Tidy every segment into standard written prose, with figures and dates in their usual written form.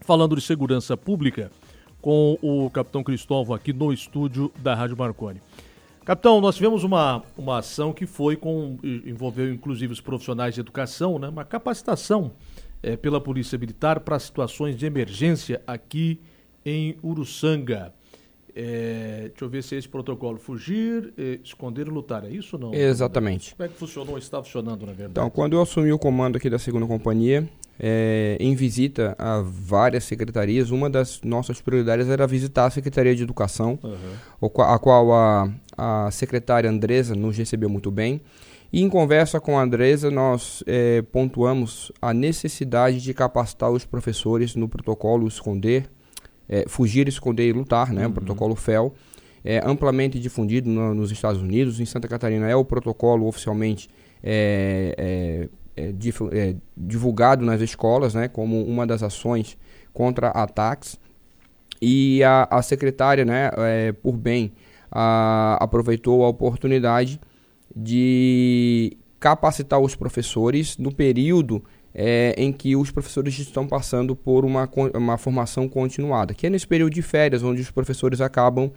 falando de segurança pública com o Capitão Cristóvão aqui no estúdio da Rádio Marconi. Capitão, nós tivemos uma ação que envolveu inclusive os profissionais de educação, né? Uma capacitação pela Polícia Militar para situações de emergência aqui em Uruçanga. Deixa eu ver se é esse protocolo: fugir, esconder e lutar, é isso ou não? Exatamente. Como é que funcionou, está funcionando na verdade? Então, quando eu assumi o comando aqui da 2ª Companhia, em visita a várias secretarias, uma das nossas prioridades era visitar a Secretaria de Educação, a qual a secretária Andresa nos recebeu muito bem. E em conversa com a Andresa, nós pontuamos a necessidade de capacitar os professores no protocolo fugir, esconder e lutar, né? O protocolo FEL, amplamente difundido nos Estados Unidos. Em Santa Catarina é o protocolo oficialmente divulgado nas escolas, né? Como uma das ações contra ataques. E a secretária, né, por bem, aproveitou a oportunidade de capacitar os professores no período em que os professores estão passando por uma formação continuada, que é nesse período de férias, onde os professores acabam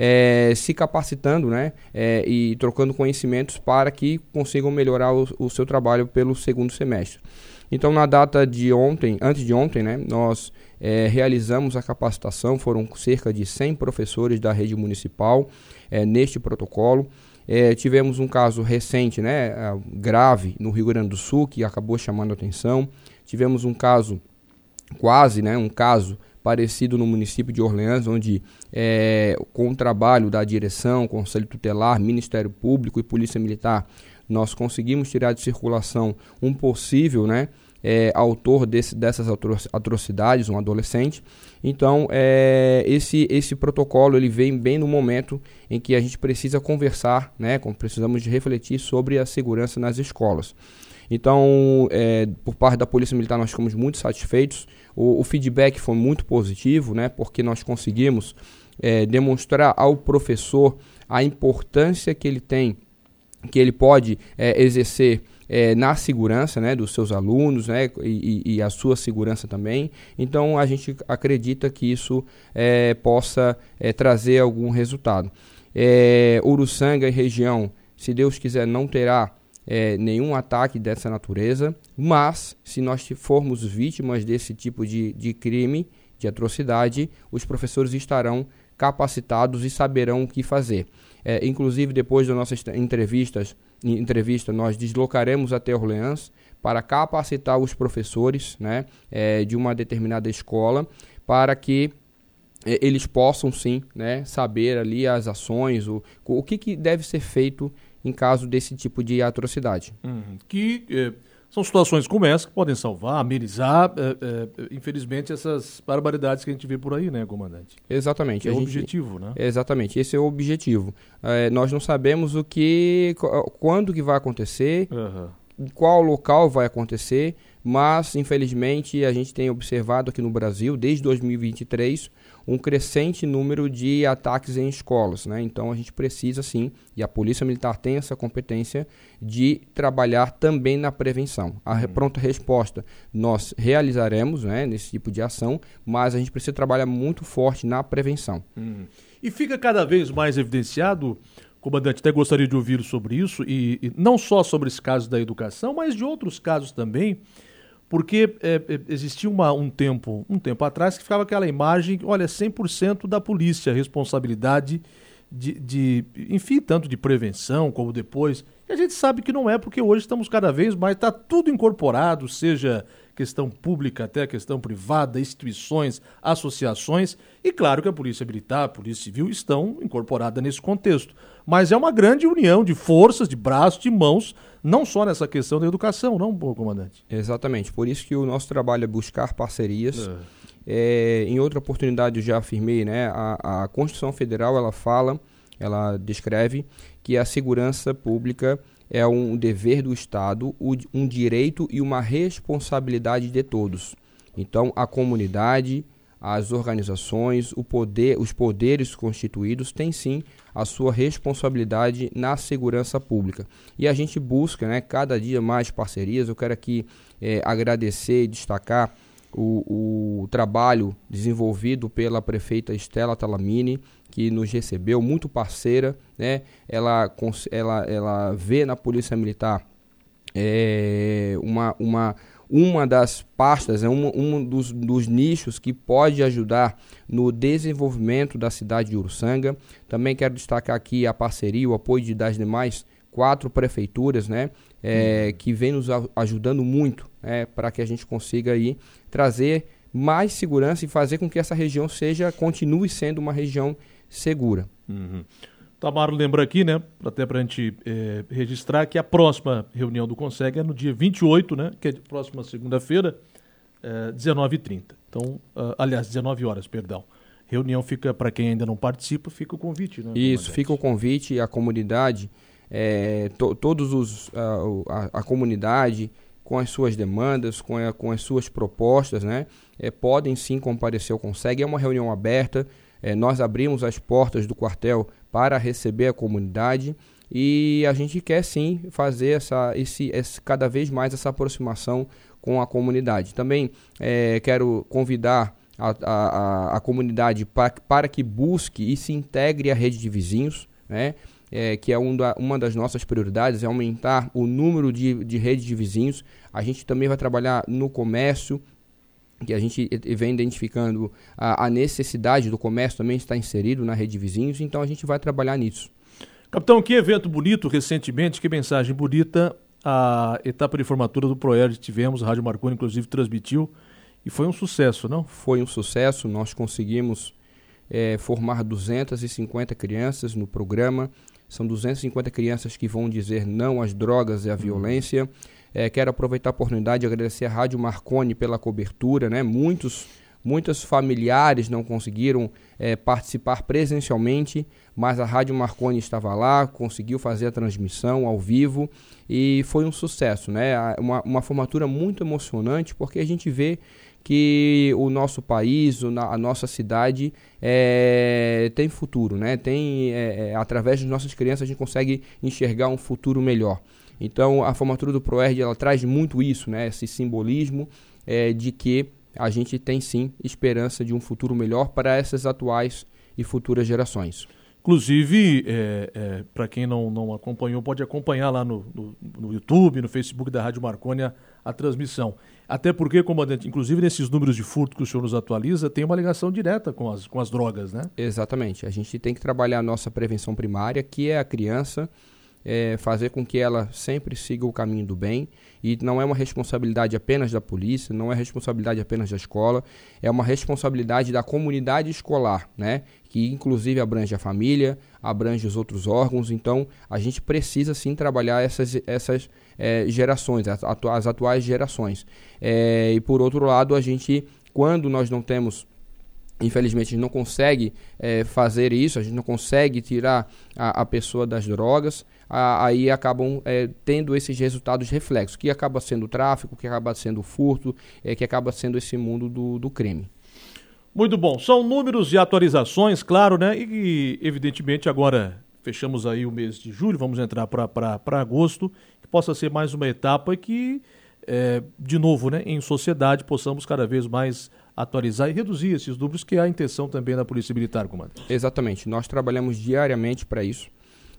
se capacitando, né, e trocando conhecimentos para que consigam melhorar o seu trabalho pelo segundo semestre. Então, na data de ontem, antes de ontem, né, nós realizamos a capacitação. Foram cerca de 100 professores da rede municipal neste protocolo. Tivemos um caso recente, né, grave no Rio Grande do Sul, que acabou chamando a atenção. Tivemos um caso um caso parecido no município de Orleans, onde com o trabalho da direção, Conselho Tutelar, Ministério Público e Polícia Militar, nós conseguimos tirar de circulação um possível, né, autor dessas atrocidades, um adolescente. Então, esse protocolo ele vem bem no momento em que a gente precisa conversar, né, precisamos de refletir sobre a segurança nas escolas. Então, por parte da Polícia Militar, nós ficamos muito satisfeitos. O feedback foi muito positivo, né, porque nós conseguimos demonstrar ao professor a importância que ele tem, que ele pode exercer na segurança, né, dos seus alunos, né, e a sua segurança também. Então, a gente acredita que isso possa trazer algum resultado. Uruçanga e região, se Deus quiser, não terá nenhum ataque dessa natureza, mas se nós formos vítimas desse tipo de crime, de atrocidade, os professores estarão capacitados e saberão o que fazer. Inclusive, depois da nossa entrevista, nós deslocaremos até Orleans para capacitar os professores, né, de uma determinada escola, para que eles possam sim, né, saber ali as ações, o que deve ser feito em caso desse tipo de atrocidade. São situações como essa que podem salvar, amenizar, infelizmente, essas barbaridades que a gente vê por aí, né, comandante? Exatamente. É o objetivo, né? Exatamente, esse é o objetivo. Nós não sabemos quando que vai acontecer, qual local vai acontecer, mas, infelizmente, a gente tem observado aqui no Brasil, desde 2023, um crescente número de ataques em escolas, né? Então, a gente precisa, sim, e a Polícia Militar tem essa competência de trabalhar também na prevenção. A pronta resposta nós realizaremos, né, nesse tipo de ação, mas a gente precisa trabalhar muito forte na prevenção. E fica cada vez mais evidenciado, comandante, até gostaria de ouvir sobre isso, e não só sobre esse caso da educação, mas de outros casos também, porque existia um tempo atrás que ficava aquela imagem, olha, 100% da polícia, responsabilidade enfim, tanto de prevenção como depois. E a gente sabe que não é, porque hoje estamos cada vez mais, está tudo incorporado, seja questão pública até a questão privada, instituições, associações, e claro que a Polícia Militar, a Polícia Civil estão incorporadas nesse contexto. Mas é uma grande união de forças, de braços, de mãos, não só nessa questão da educação, não, comandante? Exatamente, por isso que o nosso trabalho é buscar parcerias. Em outra oportunidade eu já afirmei, né, a Constituição Federal ela descreve que a segurança pública é um dever do Estado, um direito e uma responsabilidade de todos. Então, a comunidade, as organizações, os poderes constituídos têm sim a sua responsabilidade na segurança pública. E a gente busca, né, cada dia mais parcerias. Eu quero aqui agradecer e destacar o trabalho desenvolvido pela prefeita Estela Talamini, que nos recebeu, muito parceira, né? Ela vê na Polícia Militar uma das pastas, um dos nichos que pode ajudar no desenvolvimento da cidade de Uruçanga. Também quero destacar aqui a parceria, o apoio das demais 4 prefeituras, né, que vem nos ajudando muito, para que a gente consiga aí trazer mais segurança e fazer com que essa região continue sendo uma região segura. Uhum. Tamaro lembra aqui, né, até para a gente registrar que a próxima reunião do CONSEG é no dia 28, né, que é de próxima segunda-feira, 19h30. Então, aliás, 19 horas, perdão. Reunião fica, para quem ainda não participa, fica o convite, né? Isso, fica o convite e a comunidade, a comunidade com as suas demandas, com as suas propostas, né, podem sim comparecer ao CONSEG. É uma reunião aberta. Nós abrimos as portas do quartel para receber a comunidade e a gente quer sim fazer cada vez mais essa aproximação com a comunidade. Também quero convidar a comunidade para que busque e se integre à rede de vizinhos, né? Que é uma das nossas prioridades, é aumentar o número de redes de vizinhos. A gente também vai trabalhar no comércio, que a gente vem identificando a necessidade do comércio também estar inserido na rede de vizinhos, então a gente vai trabalhar nisso. Capitão, que evento bonito recentemente, que mensagem bonita, a etapa de formatura do ProERD tivemos, a Rádio Marconi inclusive transmitiu, e foi um sucesso, não? Foi um sucesso, nós conseguimos formar 250 crianças no programa, são 250 crianças que vão dizer não às drogas e à violência. Quero aproveitar a oportunidade de agradecer a Rádio Marconi pela cobertura, né? Muitos familiares não conseguiram participar presencialmente, mas a Rádio Marconi estava lá, conseguiu fazer a transmissão ao vivo e foi um sucesso, né? Uma formatura muito emocionante, porque a gente vê que o nosso país, a nossa cidade tem futuro, né? Através das nossas crianças a gente consegue enxergar um futuro melhor. Então, a formatura do ProERD, ela traz muito isso, né? Esse simbolismo de que a gente tem, sim, esperança de um futuro melhor para essas atuais e futuras gerações. Inclusive, para quem não acompanhou, pode acompanhar lá no YouTube, no Facebook da Rádio Marconi a transmissão. Até porque, comandante, inclusive nesses números de furto que o senhor nos atualiza, tem uma ligação direta com as drogas, né? Exatamente. A gente tem que trabalhar a nossa prevenção primária, que é a criança, fazer com que ela sempre siga o caminho do bem, e não é uma responsabilidade apenas da polícia, não é responsabilidade apenas da escola, é uma responsabilidade da comunidade escolar, né? Que inclusive abrange a família, abrange os outros órgãos. Então a gente precisa sim trabalhar essas gerações, as atuais gerações. E por outro lado, a gente, quando nós não temos, infelizmente, a gente não consegue fazer isso, a gente não consegue tirar a pessoa das drogas, aí acabam tendo esses resultados reflexos, que acaba sendo o tráfico, que acaba sendo o furto, que acaba sendo esse mundo do crime. Muito bom. São números e atualizações, claro, né? E evidentemente agora fechamos aí o mês de julho, vamos entrar para agosto, que possa ser mais uma etapa e que, de novo, né, em sociedade, possamos cada vez mais atualizar e reduzir esses números, que é a intenção também da Polícia Militar, comandante. Exatamente. Nós trabalhamos diariamente para isso.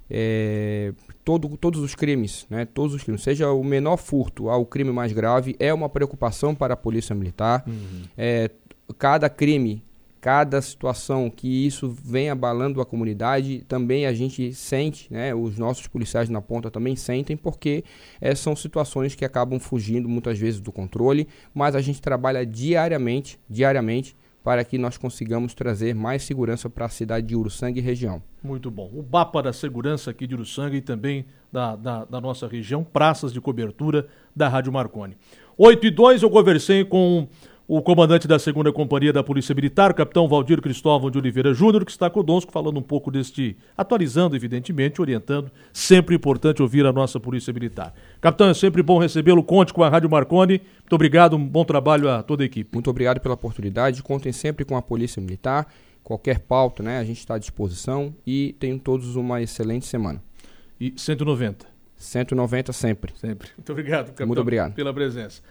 Todos os crimes, né? Todos os crimes, seja o menor furto ao crime mais grave, é uma preocupação para a Polícia Militar. Cada crime, cada situação que isso vem abalando a comunidade, também a gente sente, né? Os nossos policiais na ponta também sentem, porque são situações que acabam fugindo muitas vezes do controle, mas a gente trabalha diariamente, para que nós consigamos trazer mais segurança para a cidade de Uruçanga e região. Muito bom. O mapa da segurança aqui de Uruçanga e também da nossa região, praças de cobertura da Rádio Marconi. 8h02, eu conversei com o comandante da 2ª Companhia da Polícia Militar, o capitão Valdir Cristóvão de Oliveira Júnior, que está conosco falando um pouco atualizando, evidentemente, orientando. Sempre importante ouvir a nossa Polícia Militar. Capitão, é sempre bom recebê-lo. Conte com a Rádio Marconi. Muito obrigado, um bom trabalho a toda a equipe. Muito obrigado pela oportunidade. Contem sempre com a Polícia Militar. Qualquer pauta, né, a gente está à disposição, e tenham todos uma excelente semana. E 190? 190 sempre. Sempre. Muito obrigado, capitão, Muito obrigado pela presença.